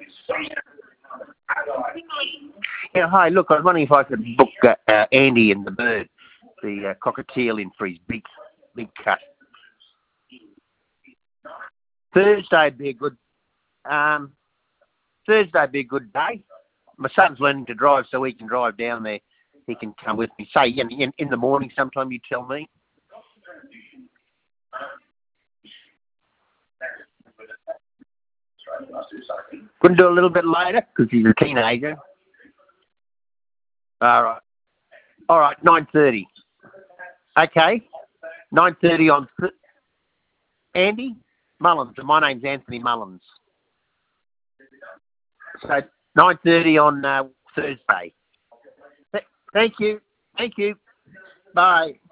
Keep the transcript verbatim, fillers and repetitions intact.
Yeah, hi. Look, I was wondering if I could book uh, uh, Andy and the bird, the uh, cockatiel in for his big, big cut. Thursday'd be a good. Um, Thursday'd be a good day. My son's learning to drive, so he can drive down there. He can come with me. Say in, in, in the morning, sometime. You tell me. Couldn't do a little bit later because he's a teenager. All right. All right. Nine thirty. Okay. Nine thirty on th- Andy Mullins. And my name's Anthony Mullins. So nine thirty on uh, Thursday. Th- thank you. Thank you. Bye.